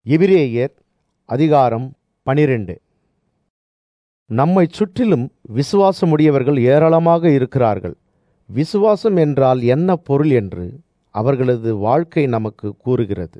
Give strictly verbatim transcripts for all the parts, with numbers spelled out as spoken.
எபிரேயர் அதிகாரம் பனிரெண்டு. நம்மை சுற்றிலும் விசுவாசமுடையவர்கள் ஏராளமாக இருக்கிறார்கள். விசுவாசம் என்றால் என்ன பொருள் என்று அவர்களது வாழ்க்கை நமக்கு கூறுகிறது.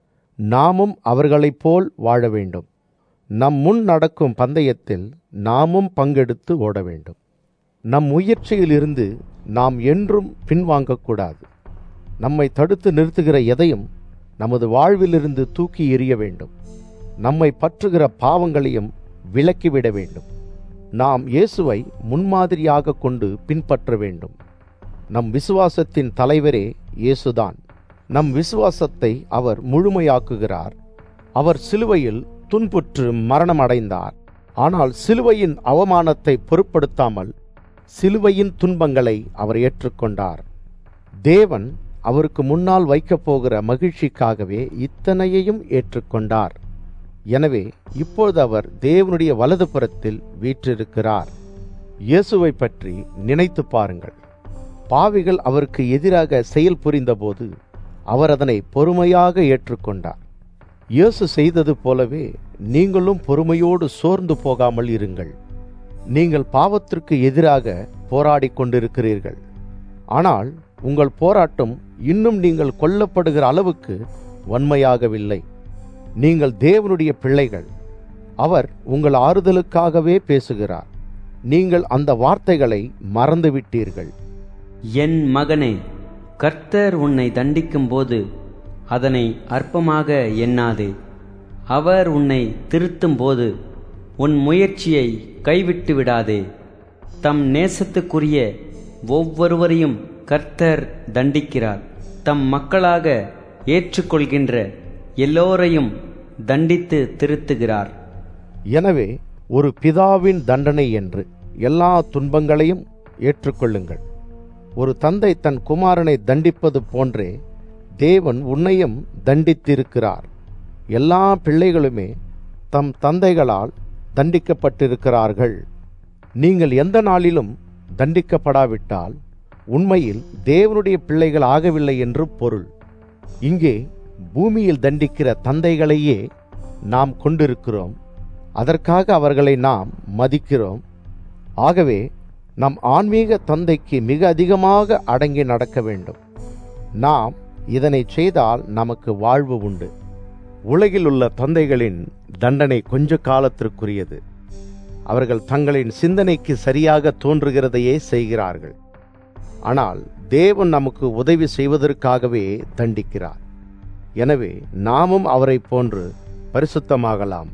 நாமும் அவர்களைப் போல் வாழ வேண்டும். நம் முன் நடக்கும் பந்தயத்தில் நாமும் பங்கெடுத்து ஓட வேண்டும். நம் முயற்சியிலிருந்து நாம் என்றும் பின்வாங்கக்கூடாது. நம்மை தடுத்து நிறுத்துகிற எதையும் நமது வாழ்விலிருந்து தூக்கி எறிய வேண்டும். நம்மை பற்றுகிற பாவங்களையும் விலக்கிவிட வேண்டும். நாம் இயேசுவை முன்மாதிரியாக கொண்டு பின்பற்ற வேண்டும். நம் விசுவாசத்தின் தலைவரே இயேசுதான். நம் விசுவாசத்தை அவர் முழுமையாக்குகிறார். அவர் சிலுவையில் துன்புற்று மரணம் அடைந்தார். ஆனால் சிலுவையின் அவமானத்தை பொருட்படுத்தாமல் சிலுவையின் துன்பங்களை அவர் ஏற்றுக்கொண்டார். தேவன் அவருக்கு முன்னால் வைக்கப் போகிற மகிழ்ச்சிக்காகவே இத்தனையையும் ஏற்றுக்கொண்டார். எனவே இப்பொழுது அவர் தேவனுடைய வலது புறத்தில் வீற்றிருக்கிறார். இயேசுவை பற்றி நினைத்து பாருங்கள். பாவிகள் அவருக்கு எதிராக செயல் புரிந்தபோது அவர் அதனை பொறுமையாக ஏற்றுக்கொண்டார். இயேசு செய்தது போலவே நீங்களும் பொறுமையோடு சோர்ந்து போகாமல் இருங்கள். நீங்கள் பாவத்திற்கு எதிராக போராடி கொண்டிருக்கிறீர்கள். ஆனால் உங்கள் போராட்டம் இன்னும் நீங்கள் கொல்லப்படுகிற அளவுக்கு வன்மையாகவில்லை. நீங்கள் தேவனுடைய பிள்ளைகள். அவர் உங்கள் ஆறுதலுக்காகவே பேசுகிறார். நீங்கள் அந்த வார்த்தைகளை மறந்துவிட்டீர்கள். என் மகனே, கர்த்தர் உன்னை தண்டிக்கும் போது அதனை அற்பமாக எண்ணாதே. அவர் உன்னை திருத்தும் போது உன் முயற்சியை கைவிட்டு விடாதே. தம் நேசத்துக்குரிய ஒவ்வொருவரையும் கர்த்தர் தண்டிக்கிறார். தம் மக்களாக ஏற்றுக்கொள்கின்ற எல்லோரையும் தண்டித்து திருத்துகிறார். எனவே ஒரு பிதாவின் தண்டனை என்று எல்லா துன்பங்களையும் ஏற்றுக்கொள்ளுங்கள். ஒரு தந்தை தன் குமாரனை தண்டிப்பது போன்றே தேவன் உன்னையும் தண்டித்திருக்கிறார். எல்லா பிள்ளைகளுமே தம் தந்தைகளால் தண்டிக்கப்பட்டிருக்கிறார்கள். நீங்கள் எந்த நாளிலும் தண்டிக்கப்படாவிட்டால் உண்மையில் தேவனுடைய பிள்ளைகள் ஆகவில்லை என்று பொருள். இங்கே பூமியில் தண்டிக்கிற தந்தைகளையே நாம் கொண்டிருக்கிறோம். அதற்காக அவர்களை நாம் மதிக்கிறோம். ஆகவே நம் ஆன்மீக தந்தைக்கு மிக அதிகமாக அடங்கி நடக்க வேண்டும். நாம் இதனை செய்தால் நமக்கு வாழ்வு உண்டு. உலகில் உள்ள தந்தைகளின் தண்டனை கொஞ்ச காலத்திற்குரியது. அவர்கள் தங்களின் சிந்தனைக்கு சரியாக தோன்றுகிறதையே செய்கிறார்கள். ஆனால் தேவன் நமக்கு உதவி செய்வதற்காகவே தண்டிக்கிறார். எனவே நாமும் அவரை போன்று பரிசுத்தமாகலாம்.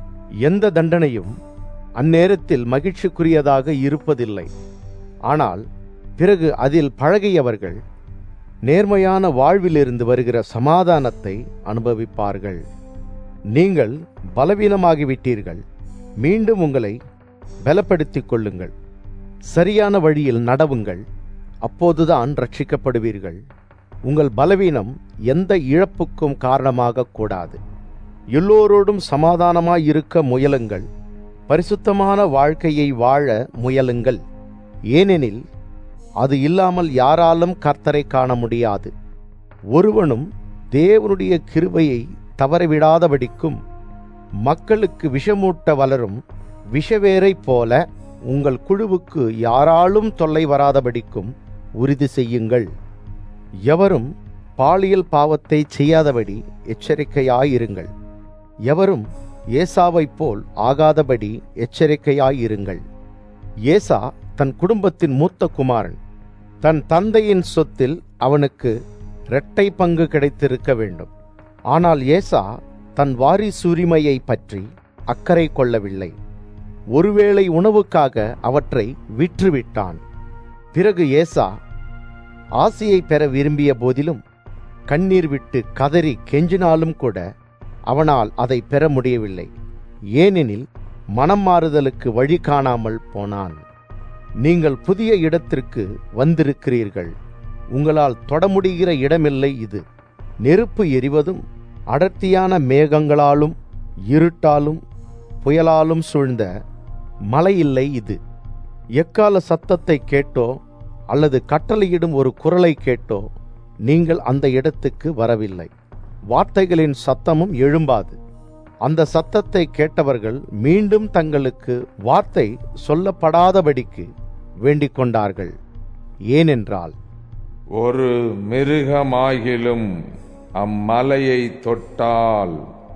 எந்த தண்டனையும் அந்நேரத்தில் மகிழ்ச்சிக்குரியதாக இருப்பதில்லை. ஆனால் பிறகு அதில் பழகியவர்கள் நேர்மையான வாழ்விலிருந்து வருகிற சமாதானத்தை அனுபவிப்பார்கள். நீங்கள் பலவீனமாகிவிட்டீர்கள். மீண்டும் உங்களை பலப்படுத்திக் கொள்ளுங்கள். சரியான வழியில் நடவுங்கள். அப்போதுதான் ரட்சிக்கப்படுவீர்கள். உங்கள் பலவீனம் எந்த இழப்புக்கும் காரணமாக கூடாது. எல்லோரோடும் சமாதானமாய் இருக்க முயலுங்கள். பரிசுத்தமான வாழ்க்கையை வாழ முயலுங்கள். ஏனெனில் அது இல்லாமல் யாராலும் கர்த்தரை காண முடியாது. ஒருவனும் தேவனுடைய கிருபையை தவறவிடாதபடிக்கும் மக்களுக்கு விஷமூட்ட வளரும் விஷவேரை போல உங்கள் குழுவுக்கு யாராலும் தொல்லை வராதபடிக்கும் உறுதி செய்யுங்கள். எவரும் பாலியல் பாவத்தை செய்யாதபடி எச்சரிக்கையாயிருங்கள். எவரும் ஏசாவைப் போல் ஆகாதபடி எச்சரிக்கையாயிருங்கள். ஏசா தன் குடும்பத்தின் மூத்த குமாரன். தன் தந்தையின் சொத்தில் அவனுக்கு இரட்டை பங்கு கிடைத்திருக்க வேண்டும். ஆனால் ஏசா தன் வாரிசுரிமையை பற்றி அக்கறை கொள்ளவில்லை. ஒருவேளை உணவுக்காக அவற்றை விற்றுவிட்டான். பிறகு ஏசா ஆசியை பெற விரும்பிய போதிலும் கண்ணீர் விட்டு கதறி கெஞ்சினாலும் கூட அவனால் அதை பெற முடியவில்லை. ஏனெனில் மனம் மாறுதலுக்கு வழி காணாமல் போனான். நீங்கள் புதிய இடத்திற்கு வந்திருக்கிறீர்கள். உங்களால் தொட முடிகிற இடமில்லை இது. நெருப்பு எரிவதும் அடர்த்தியான மேகங்களாலும் இருட்டாலும் புயலாலும் சூழ்ந்த மலை இல்லை இது. எக்கால சத்தத்தை கேட்டோ அல்லது கட்டளையிடும் ஒரு குரலை கேட்டோ நீங்கள் அந்த இடத்துக்கு வரவில்லை. வார்த்தைகளின் சத்தமும் எழும்பாது. அந்த சத்தத்தை கேட்டவர்கள் மீண்டும் தங்களுக்கு வார்த்தை சொல்லப்படாதபடிக்கு வேண்டிக் கொண்டார்கள். ஏனென்றால், ஒரு மிருகமாகிலும் அம்மலையை தொட்டால்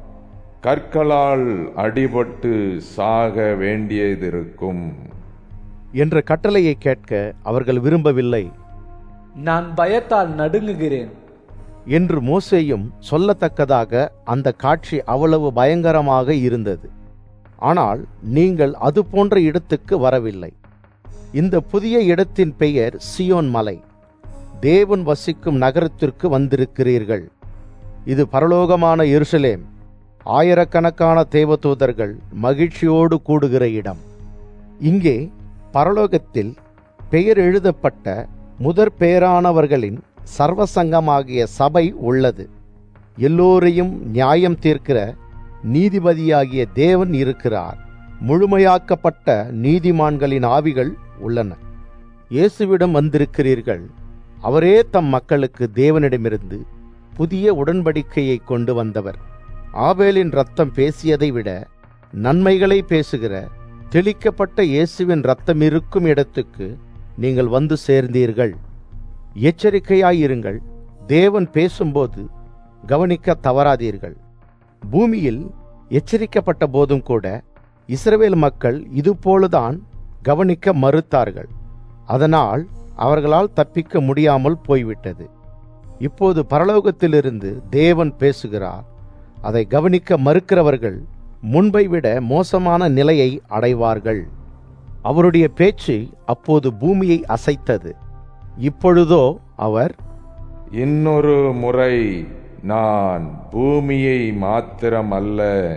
கற்களால் அடிபட்டு சாக வேண்டியதிருக்கும் என்ற கட்டளையை கேட்க அவர்கள் விரும்பவில்லை. நான் பயத்தால் நடுங்குகிறேன் என்று மோசேயும் சொல்லத்தக்கதாக அந்த காட்சி அவ்வளவு பயங்கரமாக இருந்தது. ஆனால் நீங்கள் அது போன்ற இடத்துக்கு வரவில்லை. இந்த புதிய இடத்தின் பெயர் சியோன் மலை, தேவன் வசிக்கும் நகரத்திற்கு வந்திருக்கிறீர்கள். இது பரலோகமான எருசலேம், ஆயிரக்கணக்கான தேவதூதர்கள் மகிழ்ச்சியோடு கூடுகிற இடம். இங்கே பரலோகத்தில் பெயர் எழுதப்பட்ட முதற் பெயரானவர்களின் சர்வசங்கமாகிய சபை உள்ளது. எல்லோரையும் நியாயம் தீர்க்கிற நீதிபதியாகிய தேவன் இருக்கிறார். முழுமையாக்கப்பட்ட நீதிமான்களின் ஆவிகள் உள்ளன. இயேசுவிடம் வந்திருக்கிறீர்கள். அவரே தம் மக்களுக்கு தேவனிடமிருந்து புதிய உடன்படிக்கையை கொண்டு வந்தவர். ஆபேலின் இரத்தம் பேசியதை விட நன்மைகளை பேசுகிற தெளிக்கப்பட்ட இயேசுவின் இரத்தம் இருக்கும் இடத்துக்கு நீங்கள் வந்து சேர்ந்தீர்கள். எச்சரிக்கையாயிருங்கள். தேவன் பேசும்போது கவனிக்க தவறாதீர்கள். பூமியில் எச்சரிக்கப்பட்ட போதும் கூட இஸ்ரவேல் மக்கள் இதுபோலதான் கவனிக்க மறுத்தார்கள். அதனால் அவர்களால் தப்பிக்க முடியாமல் போய்விட்டது. இப்போது பரலோகத்திலிருந்து தேவன் பேசுகிறார். அதை கவனிக்க மறுக்கிறவர்கள் முன்பை விட மோசமான நிலையை அடைவார்கள். அவருடைய பேச்சு அப்போது பூமியை அசைத்தது. இப்பொழுதோ அவர், இன்னொரு முறை நான் பூமியை மாத்திரமல்ல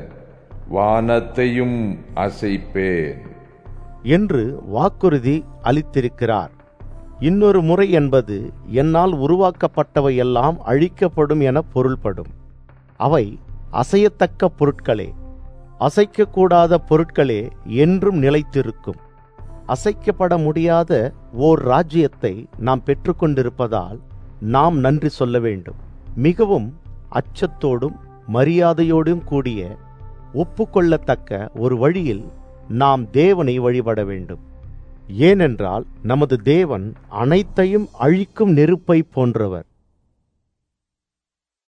வானத்தையும் அசைப்பேன் என்று வாக்குறுதி அளித்திருக்கிறார். இன்னொரு முறை என்பது என்னால் உருவாக்கப்பட்டவை எல்லாம் அழிக்கப்படும் என பொருள்படும். அவை அசையத்தக்க பொருட்களே. அசைக்கக்கூடாத பொருட்களே என்றும் நிலைத்திருக்கும். அசைக்கப்பட முடியாத ஓர் ராஜ்யத்தை நாம் பெற்றுக்கொண்டிருப்பதால் நாம் நன்றி சொல்ல வேண்டும். மிகவும் அச்சத்தோடும் மரியாதையோடும் கூடிய ஒப்புக்கொள்ளத்தக்க ஒரு வழியில் நாம் தேவனை வழிபட வேண்டும். ஏனென்றால் நமது தேவன் அனைத்தையும் அழிக்கும் நெருப்பை போன்றவர்.